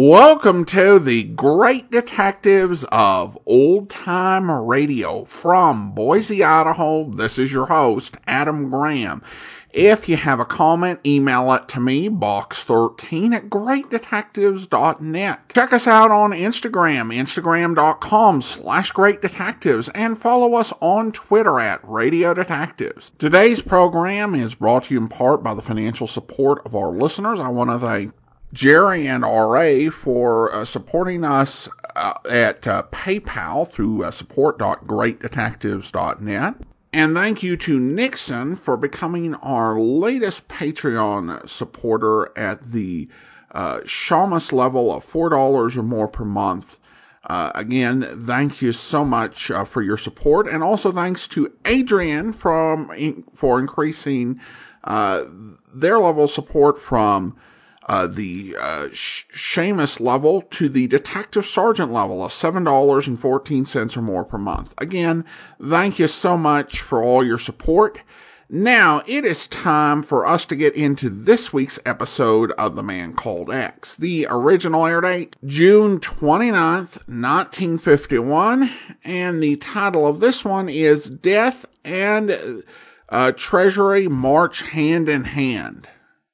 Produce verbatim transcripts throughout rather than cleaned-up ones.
Welcome to the Great Detectives of Old Time Radio from Boise, Idaho. This is your host, Adam Graham. If you have a comment, email it to me, box thirteen at great detectives dot net. Check us out on Instagram, instagram.com slash great detectives, and follow us on Twitter at Radio Detectives. Today's program is brought to you in part by the financial support of our listeners. I want to thank Jerry and R A for uh, supporting us uh, at uh, PayPal through uh, support dot great detectives dot net. And thank you to Nixon for becoming our latest Patreon supporter at the uh, Shamus level of four dollars or more per month. Uh, again, thank you so much uh, for your support. And also thanks to Adrian from for increasing uh, their level of support from Uh, the uh, Shamus level to the Detective Sergeant level of seven dollars and fourteen cents or more per month. Again, thank you so much for all your support. Now, it is time for us to get into this week's episode of The Man Called X. The original air date, June twenty-ninth, nineteen fifty-one, and the title of this one is Death and uh, Treasury March Hand in Hand.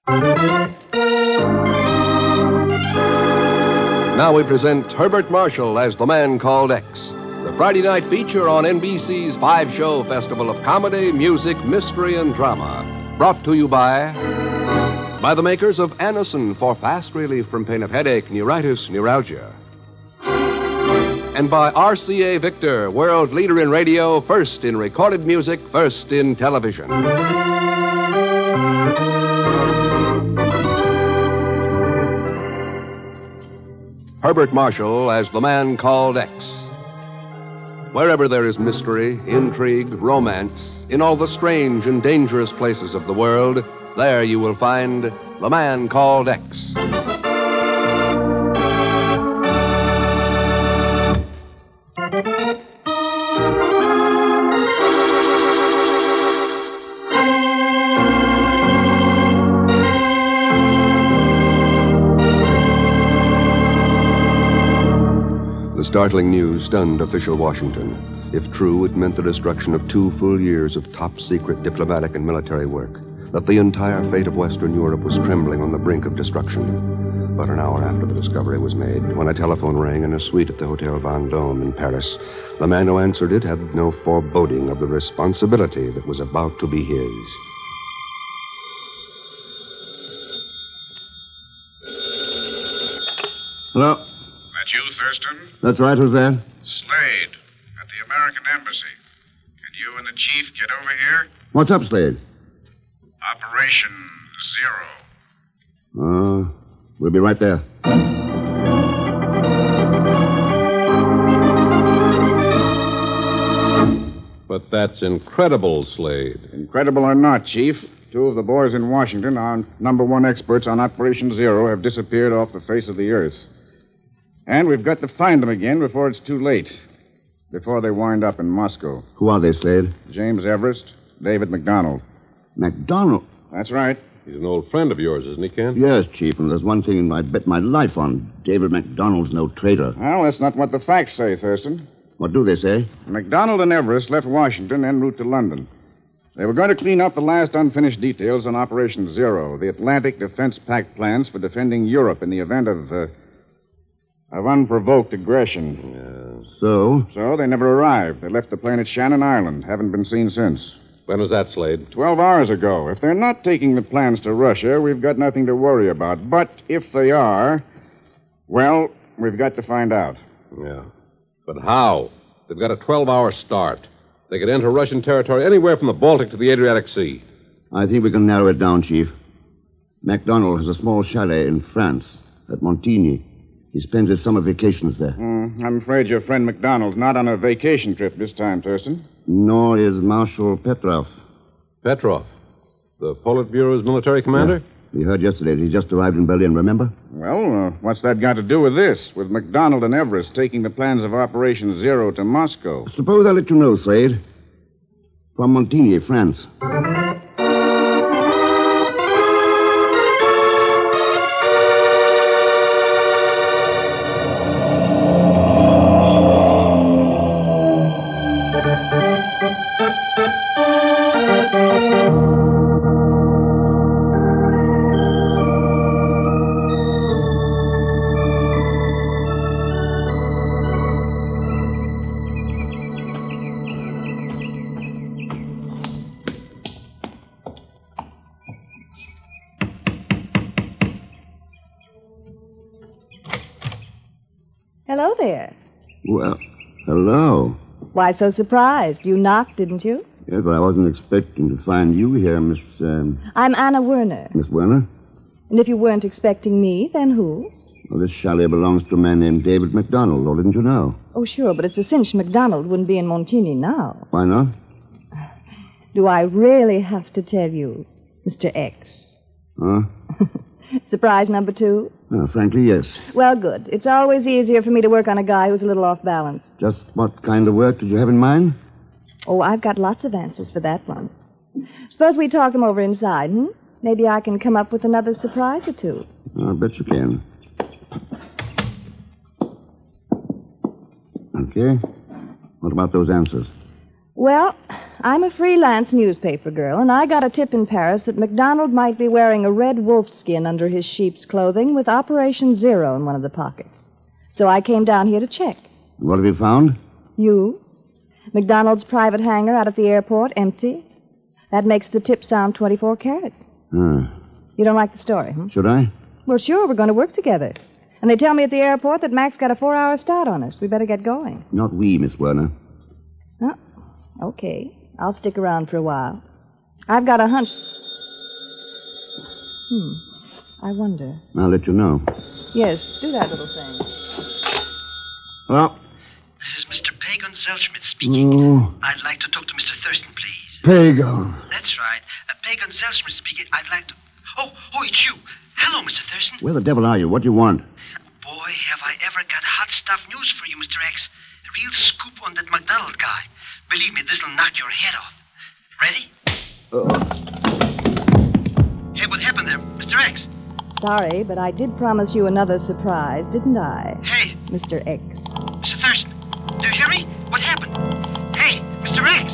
Now we present Herbert Marshall as The Man Called X, the Friday night feature on N B C's five-show festival of comedy, music, mystery, and drama. Brought to you by... by the makers of Anacin for fast relief from pain of headache, neuritis, neuralgia. And by R C A Victor, world leader in radio, first in recorded music, first in television. Herbert Marshall as The Man Called X. Wherever there is mystery, intrigue, romance, in all the strange and dangerous places of the world, there you will find The Man Called X. The startling news stunned official Washington. If true, it meant the destruction of two full years of top-secret diplomatic and military work, that the entire fate of Western Europe was trembling on the brink of destruction. But an hour after the discovery was made, when a telephone rang in a suite at the Hotel Vendôme in Paris, the man who answered it had no foreboding of the responsibility that was about to be his. Hello? That you, Thurston? That's right. Who's there? Slade, at the American Embassy. Can you and the chief get over here? What's up, Slade? Operation Zero. Uh, we'll be right there. But that's incredible, Slade. Incredible or not, Chief, two of the boys in Washington, our number one experts on Operation Zero, have disappeared off the face of the earth. And we've got to find them again before it's too late. Before they wind up in Moscow. Who are they, Slade? James Everest, David McDonald. McDonald? That's right. He's an old friend of yours, isn't he, Ken? Yes, Chief, and there's one thing I'd bet my life on. David McDonald's no traitor. Well, that's not what the facts say, Thurston. What do they say? McDonald and Everest left Washington en route to London. They were going to clean up the last unfinished details on Operation Zero, the Atlantic Defense Pact plans for defending Europe in the event of... Uh, Of unprovoked aggression. Uh, so? So they never arrived. They left the plane at Shannon Island. Haven't been seen since. When was that, Slade? Twelve hours ago. If they're not taking the plans to Russia, we've got nothing to worry about. But if they are, well, we've got to find out. Yeah. But how? They've got a twelve-hour start. They could enter Russian territory anywhere from the Baltic to the Adriatic Sea. I think we can narrow it down, Chief. MacDonald has a small chalet in France, at Montigny. He spends his summer vacations there. Mm, I'm afraid your friend McDonald's not on a vacation trip this time, Thurston. Nor is Marshal Petrov. Petrov? The Politburo's military commander? Yeah. We heard yesterday that he just arrived in Berlin, remember? Well, uh, what's that got to do with this? With McDonald and Everest taking the plans of Operation Zero to Moscow? Suppose I let you know, Slade. From Montigny, France. there. Well, hello. Why so surprised? You knocked, didn't you? Yes, but I wasn't expecting to find you here, Miss... Um, I'm Anna Werner. Miss Werner? And if you weren't expecting me, then who? Well, this chalet belongs to a man named David MacDonald, or didn't you know? Oh, sure, but it's a cinch MacDonald wouldn't be in Montigny now. Why not? Do I really have to tell you, Mister X? Huh? Surprise number two? Oh, frankly, yes. Well, good. It's always easier for me to work on a guy who's a little off balance. Just what kind of work did you have in mind? Oh, I've got lots of answers for that one. Suppose we talk them over inside, hmm? Maybe I can come up with another surprise or two. I'll bet you can. Okay. What about those answers? Well, I'm a freelance newspaper girl, and I got a tip in Paris that MacDonald might be wearing a red wolf skin under his sheep's clothing with Operation Zero in one of the pockets. So I came down here to check. What have you found? You? MacDonald's private hangar out at the airport, empty. That makes the tip sound twenty-four carat. Hmm. You don't like the story, hmm? Should I? Well, sure, we're going to work together. And they tell me at the airport that Mac's got a four-hour start on us. We better get going. Not we, Miss Werner. Oh, okay. I'll stick around for a while. I've got a hunch. Hmm. I wonder. I'll let you know. Yes, do that little thing. Well, This is Mister Pagan Zellschmidt speaking. Oh. I'd like to talk to Mister Thurston, please. Pagan. That's right. Uh, Pagan Zellschmidt speaking. I'd like to... Oh, oh, it's you. Hello, Mister Thurston. Where the devil are you? What do you want? Boy, have I ever got hot stuff news for you, Mister X. A real scoop on that MacDonald guy. Believe me, this'll knock your head off. Ready? Uh. Hey, what happened there, Mister X? Sorry, but I did promise you another surprise, didn't I? Hey. Mister X. Mister Thurston, do you hear me? What happened? Hey, Mister X.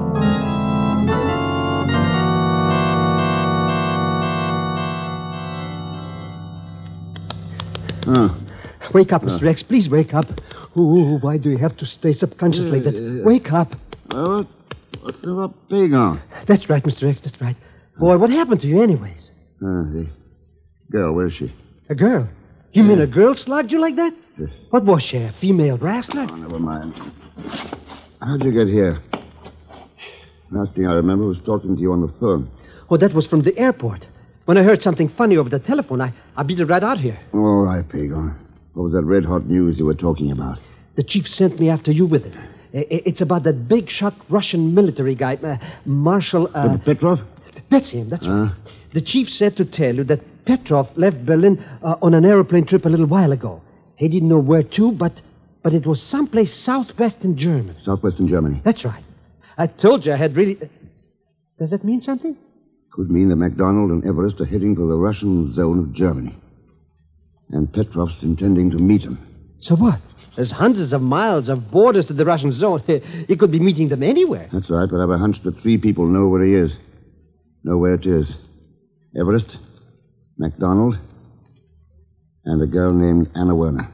Huh. Wake up, Mister X. Please wake up. Oh, why do you have to stay subconscious like that? Wake up. Uh, what's up, Pagan? That's right, Mister X. That's right. Boy, what happened to you anyways? Uh, the girl, where is she? A girl? You mean a girl slugged you like that? Yes. What was she, a female wrestler? Oh, never mind. How'd you get here? Last thing I remember was talking to you on the phone. Oh, that was from the airport. When I heard something funny over the telephone, I, I beat it right out here. All right, Pagan. What was that red-hot news you were talking about? The chief sent me after you with it. It's about that big-shot Russian military guy, uh, Marshal... Uh, Petrov? That's him, that's uh? right. The chief said to tell you that Petrov left Berlin uh, on an aeroplane trip a little while ago. He didn't know where to, but but it was someplace southwestern Germany. Southwestern Germany? That's right. I told you I had really... Does that mean something? Could mean that MacDonald and Everest are heading for the Russian zone of Germany. And Petrov's intending to meet him. So what? There's hundreds of miles of borders to the Russian zone. You could be meeting them anywhere. That's right, but I've a hunch that three people know where he is. Know where it is. Everest, MacDonald, and a girl named Anna Werner.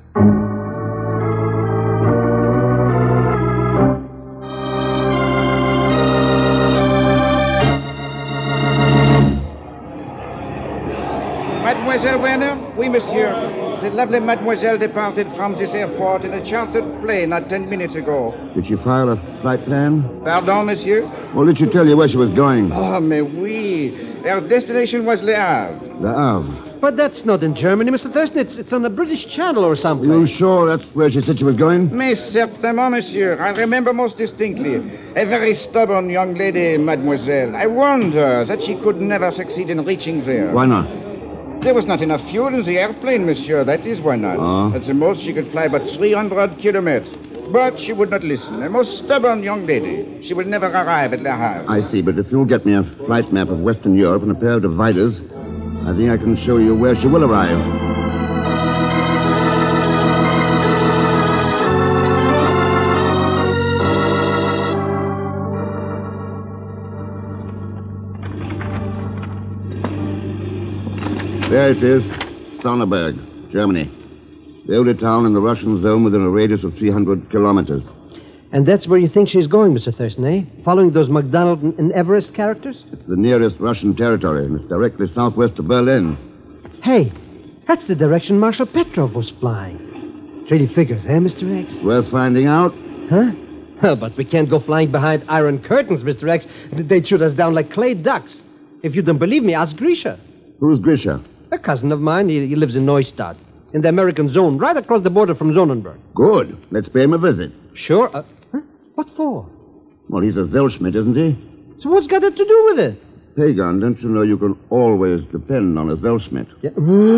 Mademoiselle Werner? Oui, monsieur. The lovely mademoiselle departed from this airport in a chartered plane not ten minutes ago. Did she file a flight plan? Pardon, monsieur? Or did she tell you where she was going? Oh, mais oui. Her destination was Le Havre. Le Havre. But that's not in Germany, Mister Thurston. It's, it's on the British Channel or something. You sure that's where she said she was going? Mais certainement, monsieur. I remember most distinctly. A very stubborn young lady, mademoiselle. I warned her that she could never succeed in reaching there. Why not? There was not enough fuel in the airplane, monsieur. That is why not. Oh. At the most, she could fly but three hundred kilometers. But she would not listen. A most stubborn young lady. She will never arrive at Le Havre. I see, but if you'll get me a flight map of Western Europe and a pair of dividers, I think I can show you where she will arrive. There it is, Sonneberg, Germany. The only town in the Russian zone within a radius of three hundred kilometers. And that's where you think she's going, Mister Thurston, eh? Following those MacDonald and, and Everest characters? It's the nearest Russian territory, and it's directly southwest of Berlin. Hey, that's the direction Marshal Petrov was flying. Pretty figures, eh, Mister X? Worth finding out? Huh? Oh, but we can't go flying behind iron curtains, Mister X. They'd shoot us down like clay ducks. If you don't believe me, ask Grisha. Who's Grisha? A cousin of mine. He, he lives in Neustadt, in the American zone, right across the border from Sonnenberg. Good. Let's pay him a visit. Sure. Uh, huh? What for? Well, he's a Zellschmidt, isn't he? So what's got that to do with it? Pagan, don't you know you can always depend on a Zellschmidt? Yeah.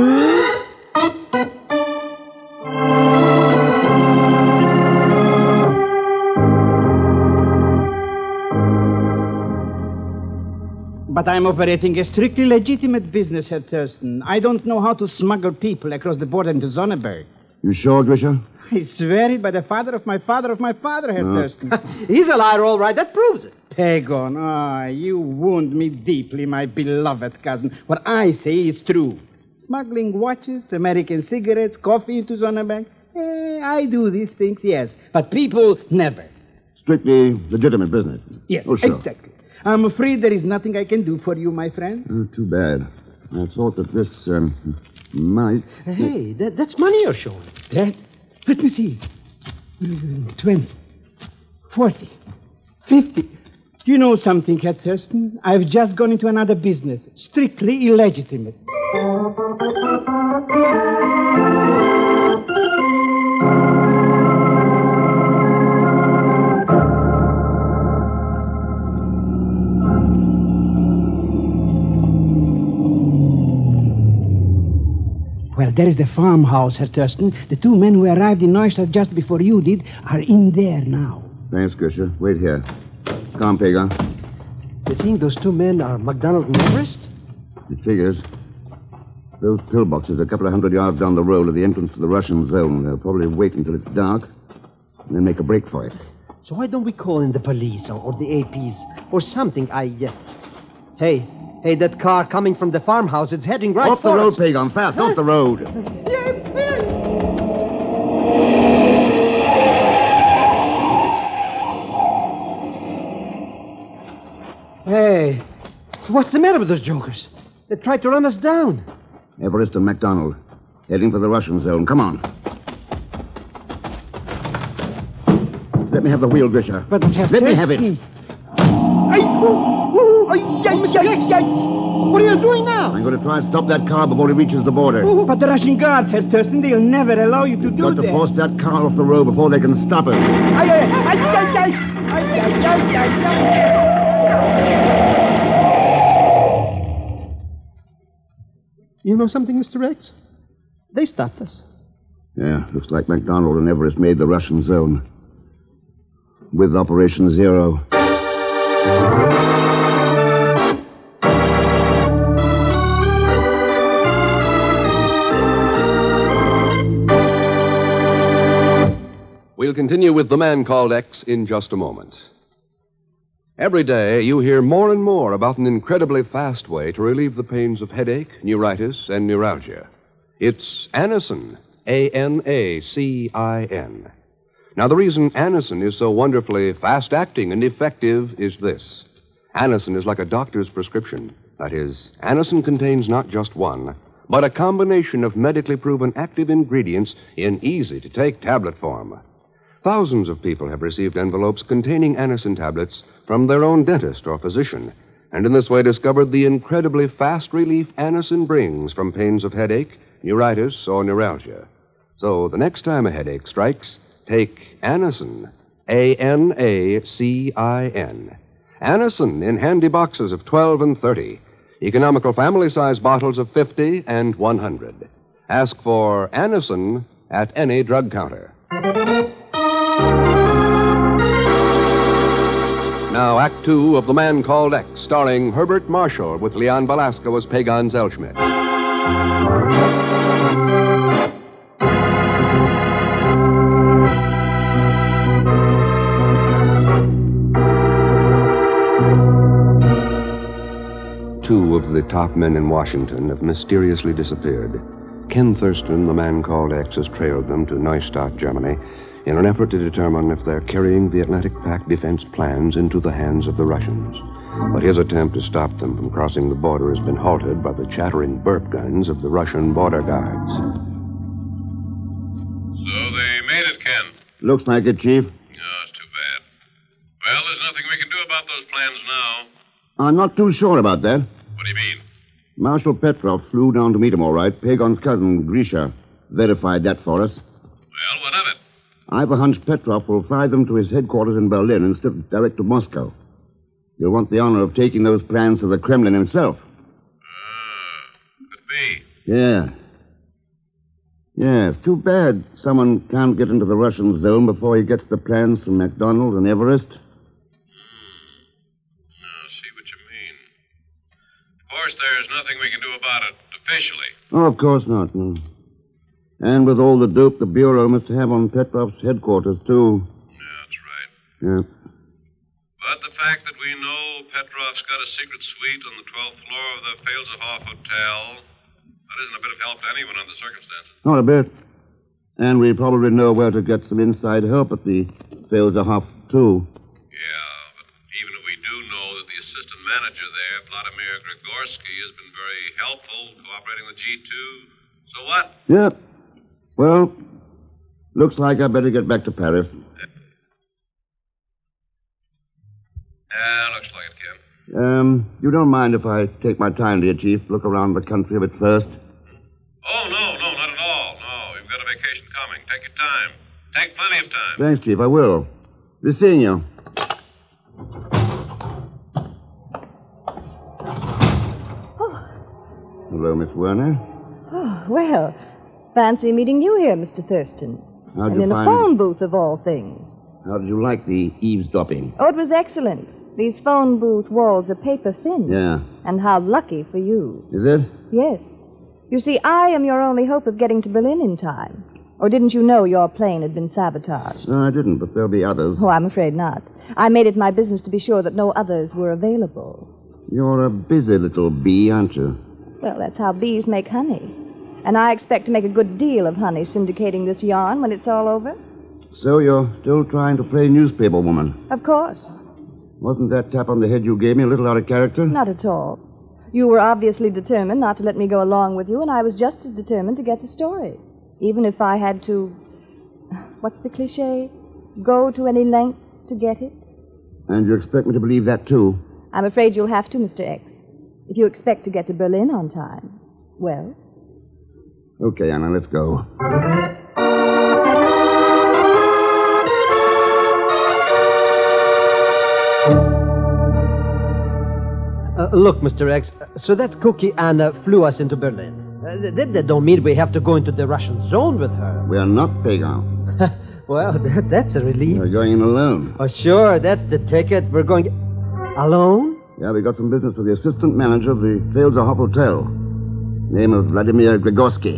But I'm operating a strictly legitimate business, Herr Thurston. I don't know how to smuggle people across the border into Sonnenberg. You sure, Grisha? I swear it by the father of my father of my father, Herr No. Thurston. He's a liar, all right. That proves it. Pagon, ah, you wound me deeply, my beloved cousin. What I say is true. Smuggling watches, American cigarettes, coffee into Sonnenberg. Eh, I do these things, yes. But people, never. Strictly legitimate business. Yes, Oh, sure. exactly. I'm afraid there is nothing I can do for you, my friend. Oh, too bad. I thought that this um, might... Hey, that, that's money you're showing. That? Let me see. Mm, Twenty. Forty. Fifty. Do you know something, Herr Thurston? I've just gone into another business. Strictly illegitimate. Well, there is the farmhouse, Herr Thurston. The two men who arrived in Neustadt just before you did are in there now. Thanks, Grisha. Wait here. Come, Pagan. You think those two men are MacDonald and Everest? It figures. Those pillboxes a couple of hundred yards down the road are the entrance to the Russian zone. They'll probably wait until it's dark and then make a break for it. So why don't we call in the police or, or the A Ps or something? I, uh... Hey, hey, that car coming from the farmhouse, it's heading right Off the for road, us. Pagan. Fast, off the road. Hey, so what's the matter with those jokers? They tried to run us down. Everest and MacDonald. Heading for the Russian zone. Come on. Let me have the wheel, Grisha. But Herr Let me have it. Thurston- Ay, oh, oh, ay, yikes, yikes, yikes. What are you doing now? I'm going to try and stop that car before it reaches the border. Oh, but the Russian guards, Herr Thurston, they'll never allow you to do Got to that. force that car off the road before they can stop us. Ay, ay, ay, ay, ay, ay, ay, ay, ay, ay. You know something, Mister X? They stopped us. Yeah, looks like MacDonald and Everest made the Russian zone. With Operation Zero. We'll continue with The Man Called X in just a moment. Every day, you hear more and more about an incredibly fast way to relieve the pains of headache, neuritis, and neuralgia. It's Anacin, A N A C I N. Now, the reason Anacin is so wonderfully fast-acting and effective is this. Anacin is like a doctor's prescription. That is, Anacin contains not just one, but a combination of medically proven active ingredients in easy-to-take tablet form. Thousands of people have received envelopes containing Anacin tablets from their own dentist or physician, and in this way discovered the incredibly fast relief Anacin brings from pains of headache, neuritis, or neuralgia. So the next time a headache strikes, take Anacin, A N A C I N. Anacin in handy boxes of twelve and thirty, economical family-size bottles of fifty and one hundred. Ask for Anacin at any drug counter. Now, Act Two of The Man Called X, starring Herbert Marshall with Leon Belasco as Pagan Zellschmidt. Two of the top men in Washington have mysteriously disappeared. Ken Thurston, the man called X, has trailed them to Neustadt, Germany, in an effort to determine if they're carrying the Atlantic Pact defense plans into the hands of the Russians. But his attempt to stop them from crossing the border has been halted by the chattering burp guns of the Russian border guards. So they Looks like it, Chief. No, it's too bad. Well, there's nothing we can do about those plans now. I'm not too sure about that. What do you mean? Marshal Petrov flew down to meet him, all right. Pagon's cousin, Grisha, verified that for us. Well, what of it? I've a hunch Petrov will fly them to his headquarters in Berlin instead of direct to Moscow. He'll want the honor of taking those plans to the Kremlin himself. Ah, could be. Yeah. Yeah, it's too bad someone can't get into the Russian zone before he gets the plans from MacDonald and Everest. Of course, there's nothing we can do about it officially. Oh, of course not, no. And with all the dope the Bureau must have on Petrov's headquarters, too. Yeah, that's right. Yeah. But the fact that we know Petrov's got a secret suite on the twelfth floor of the Felserhof Hotel, that isn't a bit of help to anyone under the circumstances. Not a bit. And we probably know where to get some inside help at the Felserhof, too. Yeah, but even if we do know that the assistant manager there, Vladimir Grigorsky, has been very helpful cooperating with G two, so what? Yep. Well, looks like I better get back to Paris. Yeah, looks like it, Ken. Um, you don't mind if I take my time, dear Chief? Look around the country a bit first? Oh, no, no, not at all. No, you've got a vacation coming. Take your time. Take plenty of time. Thanks, Chief. I will. Be seeing you. Hello, Miss Werner. Oh, well, fancy meeting you here, Mister Thurston. How'd and you in find a phone booth of all things. How did you like the eavesdropping? Oh, it was excellent. These phone booth walls are paper thin. Yeah. And how lucky for you. Is it? Yes. You see, I am your only hope of getting to Berlin in time. Or didn't you know your plane had been sabotaged? No, I didn't, but there'll be others. Oh, I'm afraid not. I made it my business to be sure that no others were available. You're a busy little bee, aren't you? Well, that's how bees make honey. And I expect to make a good deal of honey syndicating this yarn when it's all over. So you're still trying to play newspaper woman? Of course. Wasn't that tap on the head you gave me a little out of character? Not at all. You were obviously determined not to let me go along with you, and I was just as determined to get the story. Even if I had to... What's the cliche? Go to any lengths to get it? And you expect me to believe that, too? I'm afraid you'll have to, Mister X. If you expect to get to Berlin on time. Well? Okay, Anna, let's go. Uh, look, Mister X, so that cookie Anna flew us into Berlin. Uh, that, that don't mean we have to go into the Russian zone with her. We're not Pagon. Well, that, that's a relief. We're going in alone. Oh, sure, that's the ticket. We're going... Alone? Yeah, we got some business with the assistant manager of the Felserhof Hotel. Name of Vladimir Grigorsky.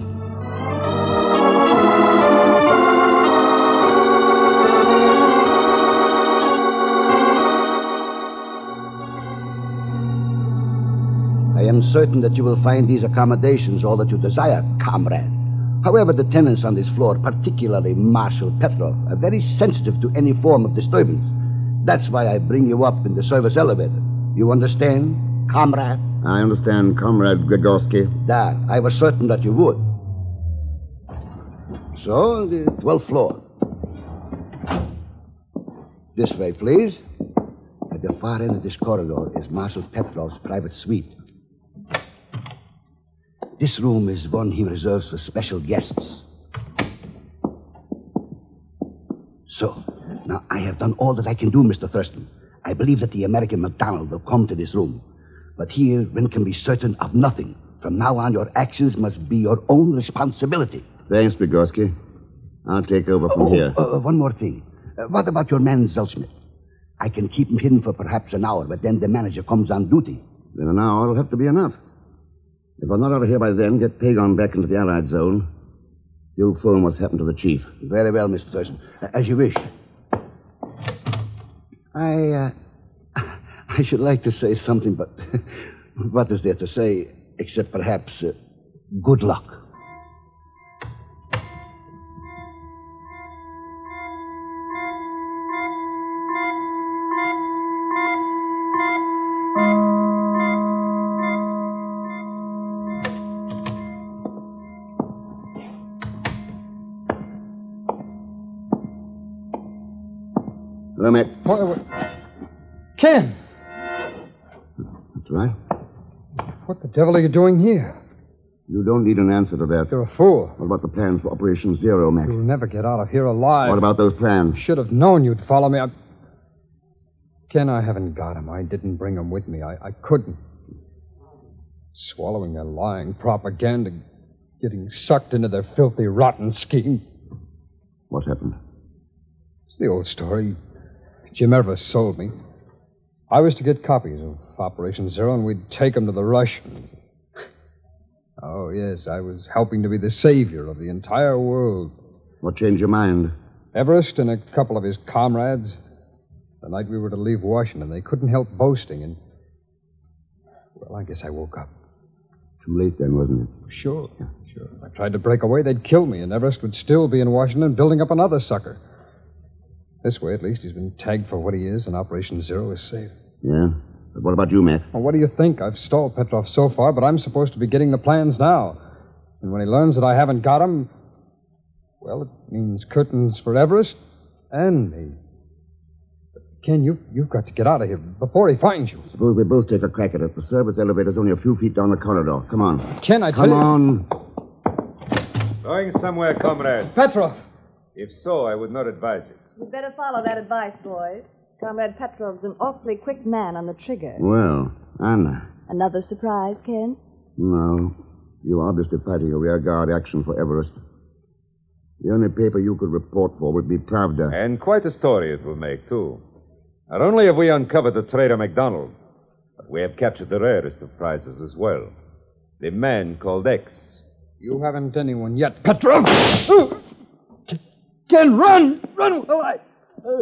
I am certain that you will find these accommodations all that you desire, comrade. However, the tenants on this floor, particularly Marshal Petrov, are very sensitive to any form of disturbance. That's why I bring you up in the service elevator. You understand, comrade? I understand, Comrade Grigorsky. That, I was certain that you would. So, the twelfth floor. This way, please. At the far end of this corridor is Marshal Petrov's private suite. This room is one he reserves for special guests. So, now I have done all that I can do, Mister Thurston. I believe that the American MacDonald will come to this room. But here, one can be certain of nothing. From now on, your actions must be your own responsibility. Thanks, Grigorsky. I'll take over from oh, here. Uh, one more thing. Uh, what about your man, Zelsmith? I can keep him hidden for perhaps an hour, but then the manager comes on duty. Then an hour will have to be enough. If I'm not out of here by then, get Pagon back into the Allied zone. You'll phone what's happened to the chief. Very well, Mister Thurston. Uh, as you wish. I, uh, I should like to say something, but what is there to say except perhaps uh, good luck? Hello, Mac. What, what? Ken! That's right. What the devil are you doing here? You don't need an answer to that. You're a fool. What about the plans for Operation Zero, Mac? You'll never get out of here alive. What about those plans? Should have known you'd follow me. I... Ken, I haven't got him. I didn't bring him with me. I, I couldn't. Swallowing their lying propaganda, getting sucked into their filthy, rotten scheme. What happened? It's the old story. Jim Everest sold me. I was to get copies of Operation Zero, and we'd take them to the Russians. Oh, yes, I was helping to be the savior of the entire world. What changed your mind? Everest and a couple of his comrades. The night we were to leave Washington, they couldn't help boasting, and... Well, I guess I woke up. Too late then, wasn't it? Sure, sure. If I tried to break away, they'd kill me, and Everest would still be in Washington building up another sucker. This way, at least, he's been tagged for what he is, and Operation Zero is safe. Yeah? But what about you, Mac? Well, what do you think? I've stalled Petrov so far, but I'm supposed to be getting the plans now. And when he learns that I haven't got them, well, it means curtains for Everest and me. But Ken, you, you've got to get out of here before he finds you. Suppose we both take a crack at it. The service elevator's only a few feet down the corridor. Come on. Ken, I tell Come you... on. Going somewhere, comrade. Petrov! If so, I would not advise it. You'd better follow that advice, boys. Comrade Petrov's an awfully quick man on the trigger. Well, Anna. Another surprise, Ken? No. You're obviously fighting a rearguard action for Everest. The only paper you could report for would be Pravda. And quite a story it will make, too. Not only have we uncovered the traitor MacDonald, but we have captured the rarest of prizes as well. The man called X. You haven't anyone yet, Petrov! Ken, run! Run while I... Uh...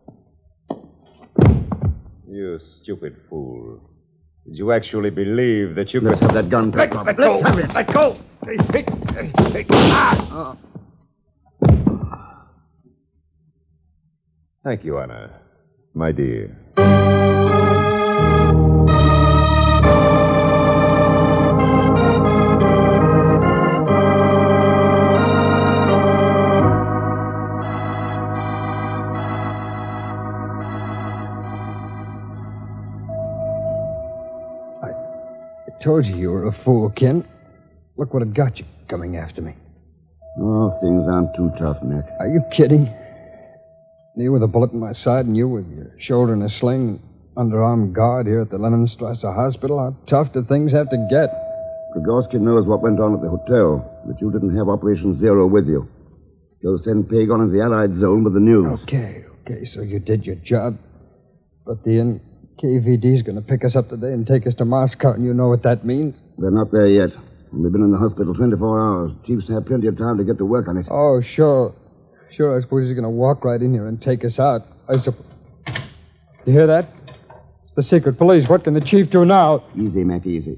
You stupid fool. Did you actually believe that you Let's could... have that gun, Let, Petrov. let Let's go! have it. Let go! Ah! Thank you, Anna. My dear. I told you you were a fool, Ken. Look what it got you coming after me. Oh, things aren't too tough, Mac. Are you kidding? Me with a bullet in my side and you with your shoulder in a sling, underarm guard here at the Leninstrasse Hospital. How tough do things have to get? Grigorski knows what went on at the hotel, but you didn't have Operation Zero with you. You'll send Pagon into the Allied zone with the news. Okay, okay, so you did your job. But the N K V D's going to pick us up today and take us to Moscow, and you know what that means? They're not there yet. We've been in the hospital twenty-four hours. Chiefs have plenty of time to get to work on it. Oh, sure. Sure, I suppose he's going to walk right in here and take us out. I suppose. You hear that? It's the secret police. What can the chief do now? Easy, Mac, easy.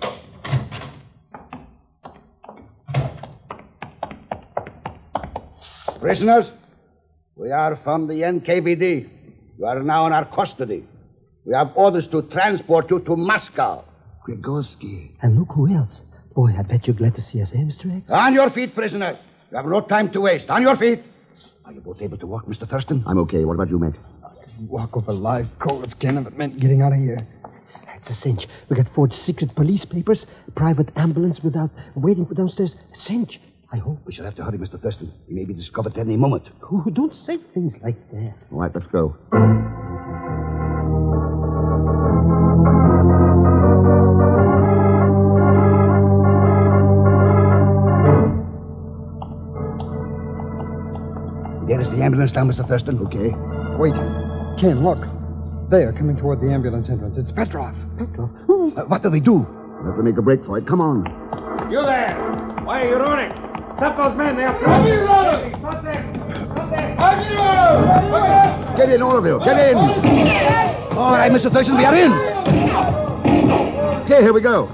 Prisoners, we are from the N K V D. You are now in our custody. We have orders to transport you to Moscow. Grigorski. And look who else. Boy, I bet you're glad to see us, eh, Mister X? On your feet, prisoners. You have no time to waste. On your feet. Are you both able to walk, Mister Thurston? I'm okay. What about you, Mac? Walk over live coals, Ken, if it meant getting out of here. It's a cinch. We got forged secret police papers, private ambulance without waiting for downstairs. Cinch. I hope. We shall have to hurry, Mister Thurston. He may be discovered at any moment. Oh, don't say things like that. All right, let's go. There is the ambulance now, Mister Thurston. Okay. Wait. Ken, look. There, coming toward the ambulance entrance. It's Petrov. Petrov? Uh, what do we do? We'll have to make a break for it. Come on. You there! Why are you running? Stop those men. They are... Stop them! Stop them! Get in, all of you. Get in. All right, Mister Thurston, we are in. Okay, here we go.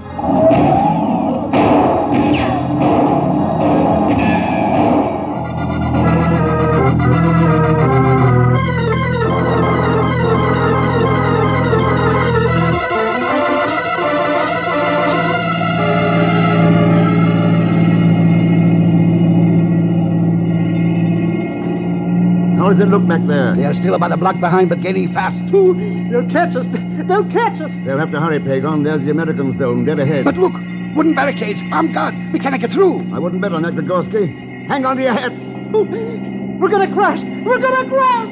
How does it look back there? there? They are still about a block behind, but gaining fast. They'll catch us. They'll catch us. They'll have to hurry, Pagon. There's the American zone dead ahead. But look, wooden barricades. Armed guard. We cannot get through. I wouldn't bet on that, Grigorski. Hang on to your hats. We're gonna crash. We're gonna crash.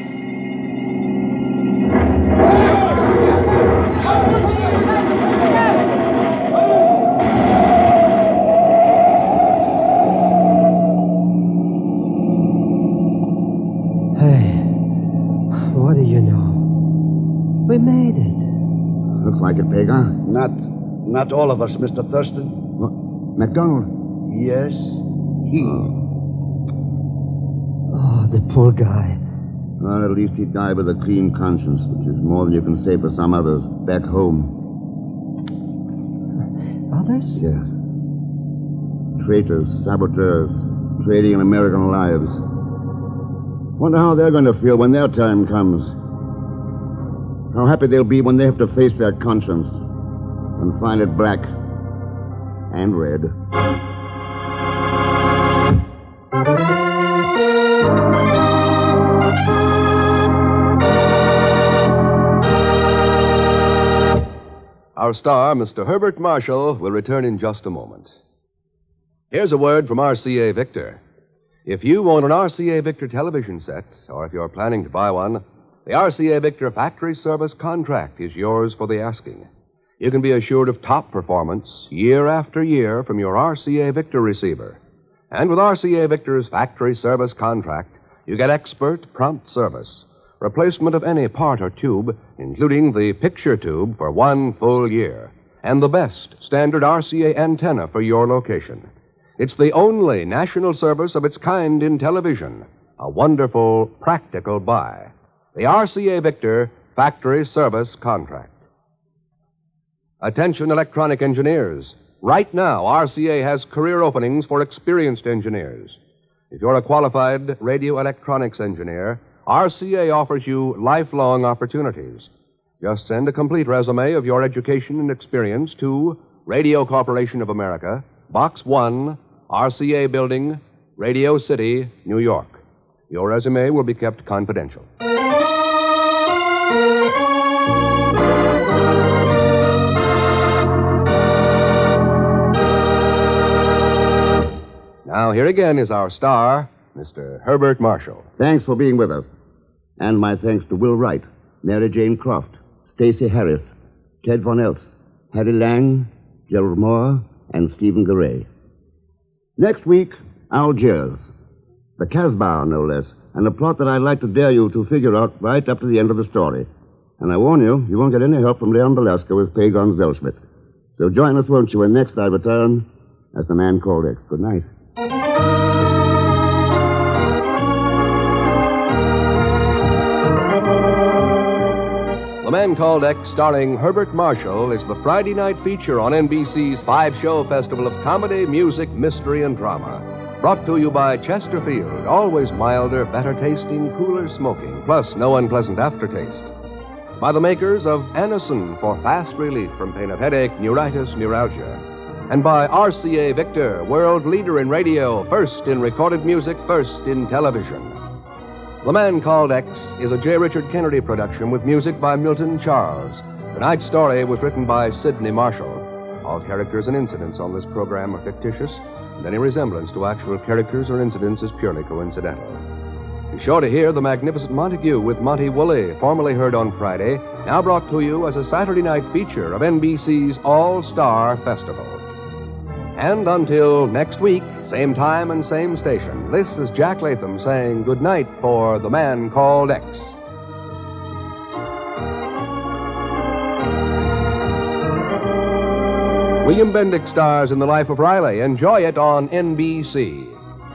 We made it. Looks like it, Pagon. Not, not all of us, Mister Thurston. What? MacDonald? Yes, he. Oh. oh, the poor guy. Well, at least he died with a clean conscience, which is more than you can say for some others back home. Others? Yeah. Traitors, saboteurs, trading in American lives. Wonder how they're going to feel when their time comes. How happy they'll be when they have to face their conscience and find it black and red. Our star, Mister Herbert Marshall, will return in just a moment. Here's a word from R C A Victor. If you own an R C A Victor television set, or if you're planning to buy one, the R C A Victor factory service contract is yours for the asking. You can be assured of top performance year after year from your R C A Victor receiver. And with R C A Victor's factory service contract, you get expert, prompt service, replacement of any part or tube, including the picture tube for one full year, and the best standard R C A antenna for your location. It's the only national service of its kind in television. A wonderful, practical buy. The R C A Victor Factory Service Contract. Attention electronic engineers. Right now, R C A has career openings for experienced engineers. If you're a qualified radio electronics engineer, R C A offers you lifelong opportunities. Just send a complete resume of your education and experience to Radio Corporation of America, Box one, R C A Building, Radio City, New York. Your resume will be kept confidential. Now, here again is our star, Mister Herbert Marshall. Thanks for being with us. And my thanks to Will Wright, Mary Jane Croft, Stacey Harris, Ted Von Eltz, Harry Lang, Gerald Moore, and Stephen Garay. Next week, Algiers. The Casbah, no less, and a plot that I'd like to dare you to figure out right up to the end of the story. And I warn you, you won't get any help from Leon Belasco as Pagon Zellschmidt. So join us, won't you, when next I return as the Man Called X. Good night. The Man Called X, starring Herbert Marshall, is the Friday night feature on N B C's five-show festival of comedy, music, mystery, and drama. Brought to you by Chesterfield, always milder, better tasting, cooler smoking, plus no unpleasant aftertaste. By the makers of Anacin for fast relief from pain of headache, neuritis, neuralgia. And by R C A Victor, world leader in radio, first in recorded music, first in television. The Man Called X is a J. Richard Kennedy production with music by Milton Charles. Tonight's story was written by Sidney Marshall. All characters and incidents on this program are fictitious, and any resemblance to actual characters or incidents is purely coincidental. Be sure to hear The Magnificent Montague with Monty Woolley, formerly heard on Friday, now brought to you as a Saturday night feature of N B C's All-Star Festival. And until next week, same time and same station, this is Jack Latham saying good night for The Man Called X. William Bendick stars in The Life of Riley. Enjoy it on N B C.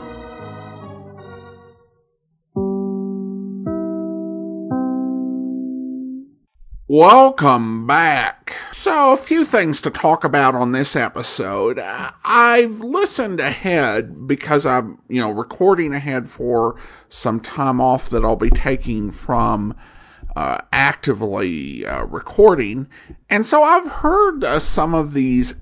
Welcome back. So, a few things to talk about on this episode. I've listened ahead because I'm, you know, recording ahead for some time off that I'll be taking from uh, actively uh, recording. And so I've heard uh, some of these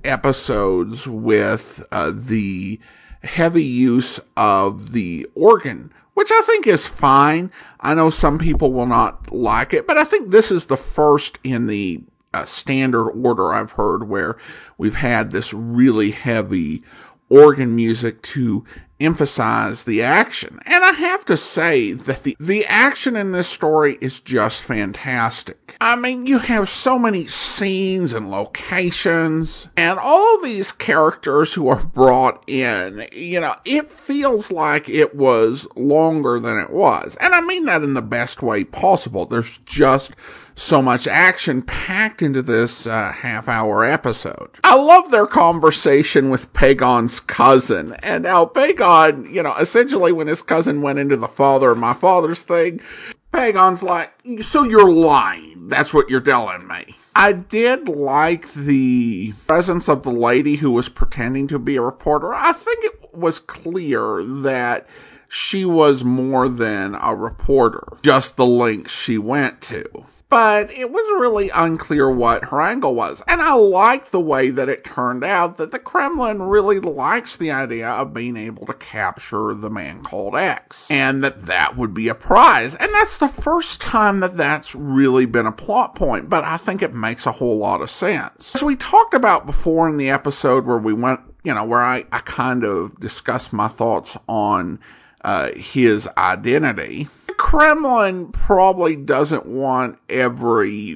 episodes with uh, the heavy use of the organ, which I think is fine. I know some people will not like it, but I think this is the first in the uh, standard order I've heard where we've had this really heavy organ music to emphasize the action. And I have to say that the, the action in this story is just fantastic. I mean, you have so many scenes and locations, and all these characters who are brought in, you know, it feels like it was longer than it was. And I mean that in the best way possible. There's just so much action packed into this uh, half-hour episode. I love their conversation with Pagon's cousin, and how Pagon, you know, essentially when his cousin went into the father of my father's thing, Pagon's like, so you're lying. That's what you're telling me. I did like the presence of the lady who was pretending to be a reporter. I think it was clear that she was more than a reporter, just the links she went to. But it was really unclear what her angle was. And I like the way that it turned out that the Kremlin really likes the idea of being able to capture the man called X. And that that would be a prize. And that's the first time that that's really been a plot point. But I think it makes a whole lot of sense. As we talked about before in the episode where we went, you know, where I, I kind of discussed my thoughts on uh, his identity, Kremlin probably doesn't want every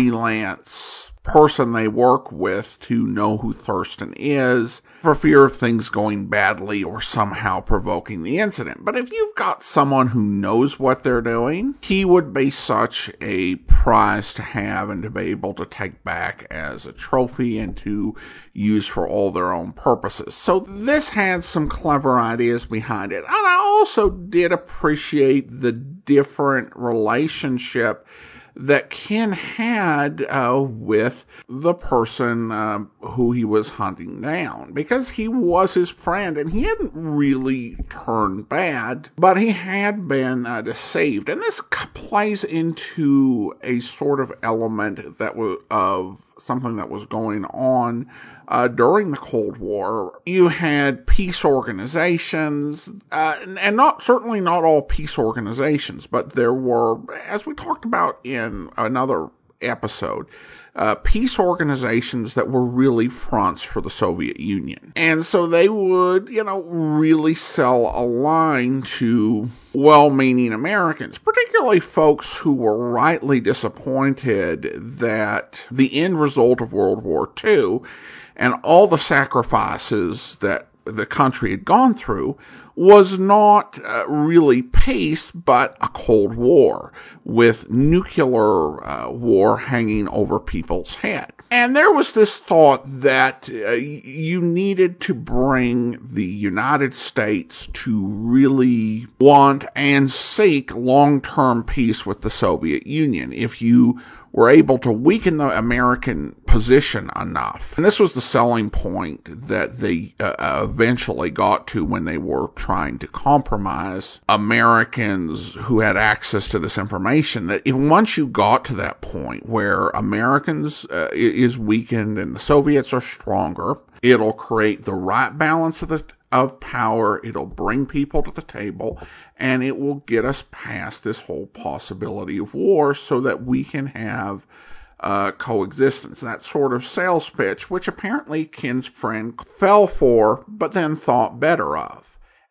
freelance person they work with to know who Thurston is for fear of things going badly or somehow provoking the incident. But if you've got someone who knows what they're doing, he would be such a prize to have and to be able to take back as a trophy and to use for all their own purposes. So this had some clever ideas behind it. And I also did appreciate the different relationship that Ken had uh, with the person uh, who he was hunting down, because he was his friend and he hadn't really turned bad, but he had been uh, deceived. And this plays into a sort of element that was of something that was going on uh, during the Cold War. You had peace organizations, uh, and, and not certainly not all peace organizations, but there were, as we talked about in another episode, uh, peace organizations that were really fronts for the Soviet Union. And so they would, you know, really sell a line to well-meaning Americans, particularly folks who were rightly disappointed that the end result of World War Two and all the sacrifices that the country had gone through was not uh, really peace, but a Cold War with nuclear uh, war hanging over people's head. And there was this thought that uh, you needed to bring the United States to really want and seek long-term peace with the Soviet Union if you were able to weaken the American position enough. And this was the selling point that they uh, eventually got to when they were trying to compromise Americans who had access to this information, that if once you got to that point where Americans uh, is weakened and the Soviets are stronger, it'll create the right balance of the of power, it'll bring people to the table, and it will get us past this whole possibility of war so that we can have uh, coexistence. That sort of sales pitch, which apparently Ken's friend fell for, but then thought better of.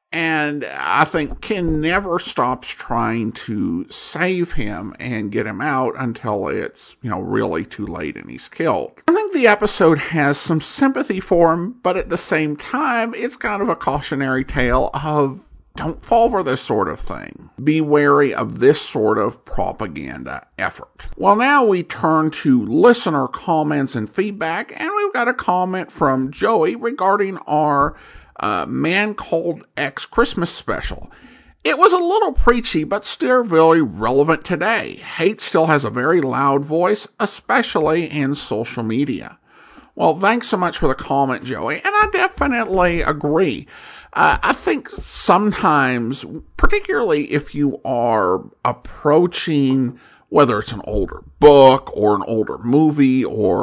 And I think Ken never stops trying to save him and get him out until it's, you know, really too late and he's killed. I think the episode has some sympathy for him, but at the same time, it's kind of a cautionary tale of don't fall for this sort of thing. Be wary of this sort of propaganda effort. Well, now we turn to listener comments and feedback, and we've got a comment from Joey regarding our Uh, Man Called X Christmas special. It was a little preachy, but still very relevant today. Hate still has a very loud voice, especially in social media. Well, thanks so much for the comment, Joey, and I definitely agree. Uh, I think sometimes, particularly if you are approaching, whether it's an older book or an older movie or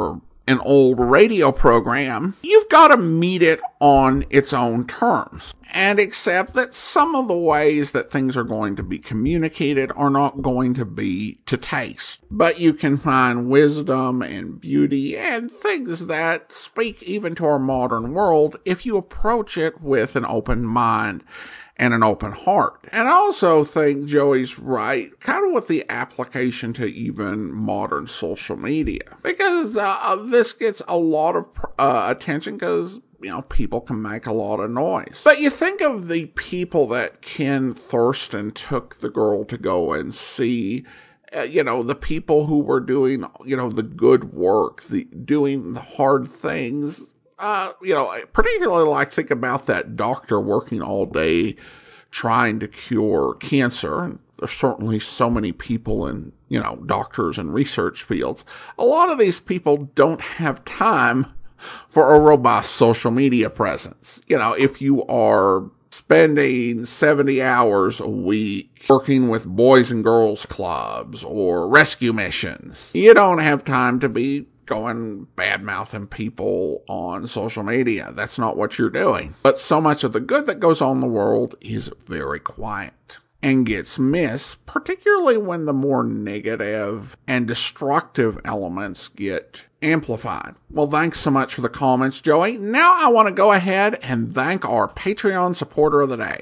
an old radio program, you've got to meet it on its own terms and accept that some of the ways that things are going to be communicated are not going to be to taste. But you can find wisdom and beauty and things that speak even to our modern world if you approach it with an open mind and an open heart. And I also think Joey's right, kind of with the application to even modern social media. Because uh, this gets a lot of uh, attention because, you know, people can make a lot of noise. But you think of the people that Ken Thurston took the girl to go and see, uh, you know, the people who were doing, you know, the good work, the doing the hard things. Uh, you know, I particularly like think about that doctor working all day trying to cure cancer. There's certainly so many people in, you know, doctors and research fields. A lot of these people don't have time for a robust social media presence. You know, if you are spending seventy hours a week working with boys and girls clubs or rescue missions, you don't have time to be going bad-mouthing people on social media. That's not what you're doing. But so much of the good that goes on in the world is very quiet and gets missed, particularly when the more negative and destructive elements get amplified. Well, thanks so much for the comments, Joey. Now I want to go ahead and thank our Patreon supporter of the day.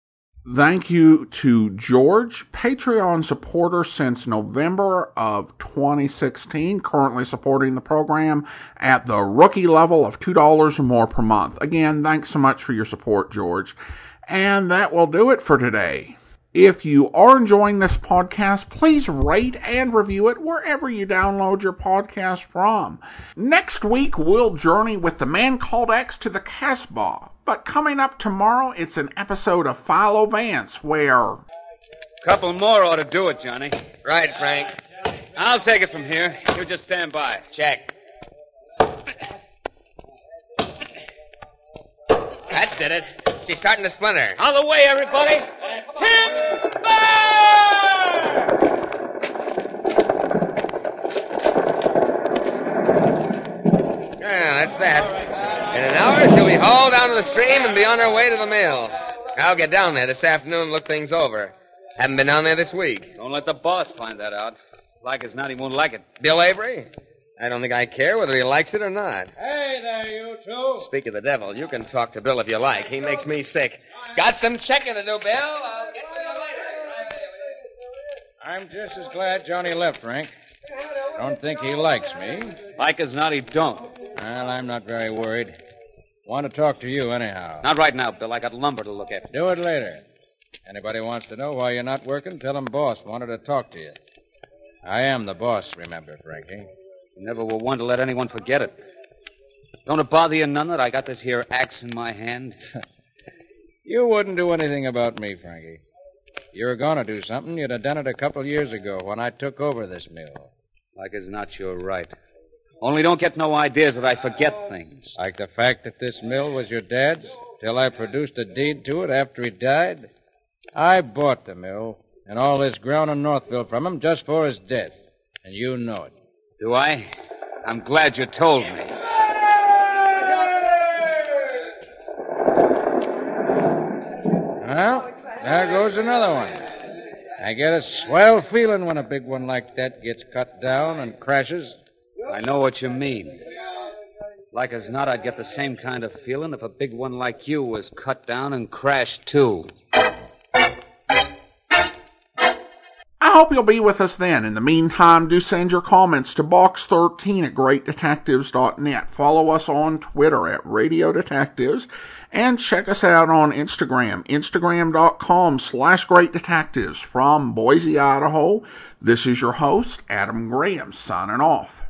Thank you to George, Patreon supporter since November of twenty sixteen, currently supporting the program at the rookie level of two dollars or more per month. Again, thanks so much for your support, George. And that will do it for today. If you are enjoying this podcast, please rate and review it wherever you download your podcast from. Next week, we'll journey with the man called X to the Casbah. But coming up tomorrow, it's an episode of Philo Vance where... Couple more ought to do it, Johnny. Right, Frank. I'll take it from here. You just stand by. Check. That did it. She's starting to splinter. Out of the way, everybody. Timber! Yeah, that's that. In an hour, she'll be hauled down to the stream and be on her way to the mill. I'll get down there this afternoon and look things over. Haven't been down there this week. Don't let the boss find that out. Like as not, he won't like it. Bill Avery? I don't think I care whether he likes it or not. Hey there, you two. Speak of the devil, you can talk to Bill if you like. He makes me sick. Got some checking to do, Bill. I'll get to you later. I'm just as glad Johnny left, Frank. Don't think he likes me. Like as not, he don't. Well, I'm not very worried. Want to talk to you anyhow. Not right now, Bill. I got lumber to look at. Do it later. Anybody wants to know why you're not working, tell him boss wanted to talk to you. I am the boss, remember, Frankie. You never were one to let anyone forget it. Don't it bother you none that I got this here axe in my hand? You wouldn't do anything about me, Frankie. You were going to do something. You'd have done it a couple years ago when I took over this mill. Like as not, you're right. Only don't get no ideas that I forget things. Like the fact that this mill was your dad's till I produced a deed to it after he died? I bought the mill and all this ground in Northville from him just for his death. And you know it. Do I? I'm glad you told me. Well, there goes another one. I get a swell feeling when a big one like that gets cut down and crashes. I know what you mean. Like as not, I'd get the same kind of feeling if a big one like you was cut down and crashed, too. I hope you'll be with us then. In the meantime, do send your comments to box thirteen at great detectives dot net. Follow us on Twitter at Radio Detectives. And check us out on Instagram, instagram.com slash Great Detectives. From Boise, Idaho, this is your host, Adam Graham, signing off.